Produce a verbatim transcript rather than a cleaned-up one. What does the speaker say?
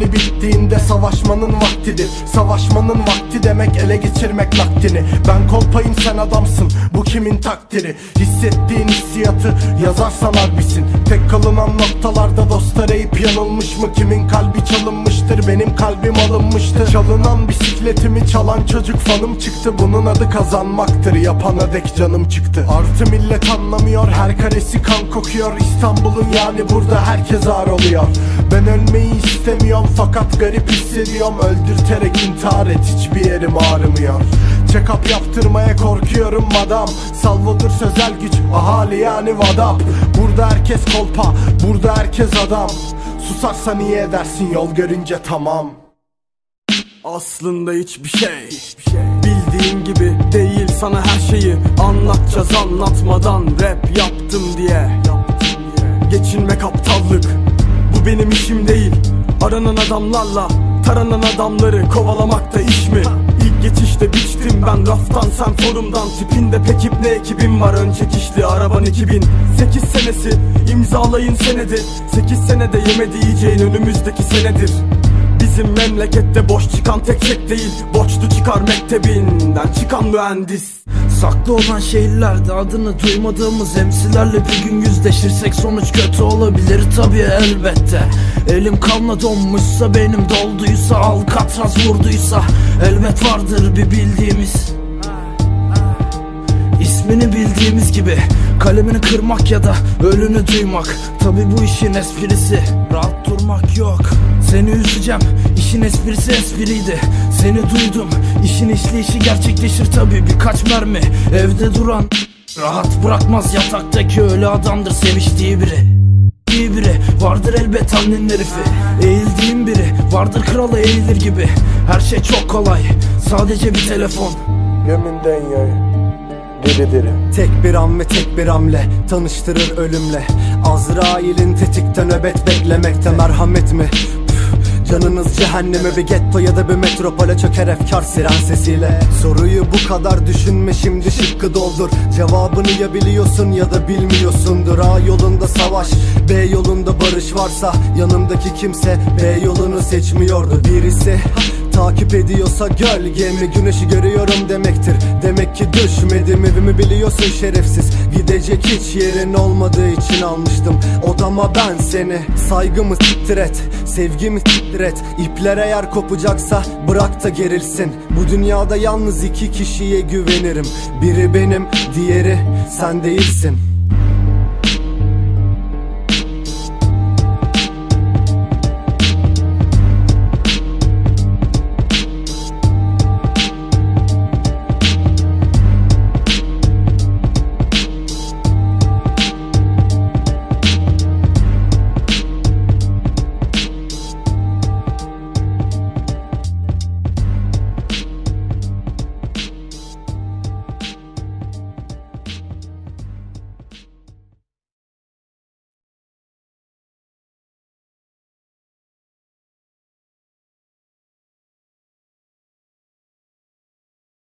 hali bittiğinde savaşmanın vaktidir. Savaşmanın vakti demek ele geçirmek nakdini. Ben kolpayım sen adamsın, bu kimin takdiri? Hissettiğin hissiyatı yazarsan harbisin. Tek kalınan noktalarda dost arayıp yanılmış mı? Kimin kalbi çalınmıştır, benim kalbim alınmıştır. Çalınan bisikletimi çalan çocuk fanım çıktı. Bunun adı kazanmaktır, yapana dek canım çıktı. Artı millet anlamıyor, her karesi kan kokuyor. İstanbul'un yani burada herkes ağır oluyor. Ben ölmeyi istemiyorum fakat garip hissediyorum. Öldürterek intihar et, hiçbir yerim ağrımıyor. Check-up yaptırmaya korkuyorum madam. Salvodur sözel güç, ahali yani vadap. Burada herkes kolpa, burada herkes adam. Susarsan iyi edersin yol görünce tamam. Aslında hiçbir şey bildiğin gibi değil, sana her şeyi anlatacağız anlatmadan. Rap yaptım diye geçinmek aptallık, bu benim işim değil. Aranan adamlarla taranan adamları kovalamak da iş mi? İlk geçişte biçtim ben raftan, sen forumdan. Tipinde pek ipne ekibim var, ön çekişli araban iki bin sekiz senesi. İmzalayın senedi, sekiz senede yemedi yiyeceğin önümüzdeki senedir. Bizim memlekette boş çıkan tek çek değil, borçlu çıkar mektebinden çıkan mühendis. Saklı olan şehirlerde adını duymadığımız emsilerle bir gün yüzleşirsek sonuç kötü olabilir tabii elbette. Elim kanla donmuşsa, benim dolduysa, Alcatraz vurduysa elbet vardır bir bildiğimiz. İsmini bildiğimiz gibi kalemini kırmak ya da ölünü duymak. Tabii bu işin esprisi, rahat durmak yok. Seni üzeceğim, işin esprisi espriydi. Seni duydum, işin işleyişi gerçekleşir tabii. Birkaç mermi evde duran rahat bırakmaz, yataktaki ölü adamdır seviştiği biri. İyi biri vardır elbet annenin herifi. Eğildiğim biri vardır kralı eğilir gibi. Her şey çok kolay, sadece bir telefon. Gömünden yayı diri diri. Tek bir an ve tek bir hamle tanıştırır ölümle. Azrail'in tetikte nöbet beklemekte merhamet mi? Püf, canınız cehenneme, bir getto ya da bir metropole çöker efkar siren sesiyle. Soruyu bu kadar düşünme, şimdi şıkkı doldur. Cevabını ya biliyorsun ya da bilmiyorsundur. A yolunda savaş, B yolunda barış varsa yanımdaki kimse B yolunu seçmiyordu. Birisi takip ediyorsa gölgemi, güneşi görüyorum demektir. Demek ki düşmedim, evimi biliyorsun şerefsiz. Gidecek hiç yerin olmadığı için almıştım odama ben seni. Saygımı siktir et, sevgimi siktir et. İpler eğer kopacaksa bırak da gerilsin. Bu dünyada yalnız iki kişiye güvenirim. Biri benim, diğeri sen değilsin.